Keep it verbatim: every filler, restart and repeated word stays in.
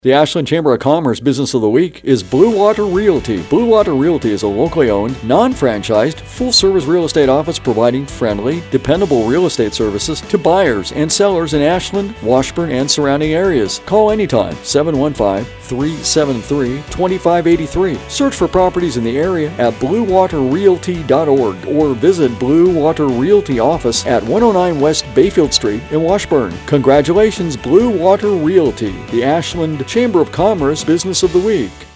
The Ashland Chamber of Commerce Business of the Week is Blue Water Realty. Blue Water Realty is a locally owned, non-franchised, full-service real estate office providing friendly, dependable real estate services to buyers and sellers in Ashland, Washburn, and surrounding areas. Call anytime, seven one five, three seven three, two five eight three. Search for properties in the area at blue water realty dot org or visit Blue Water Realty office at one oh nine West Bayfield Street in Washburn. Congratulations, Blue Water Realty, the Ashland Chamber of Commerce Business of the Week.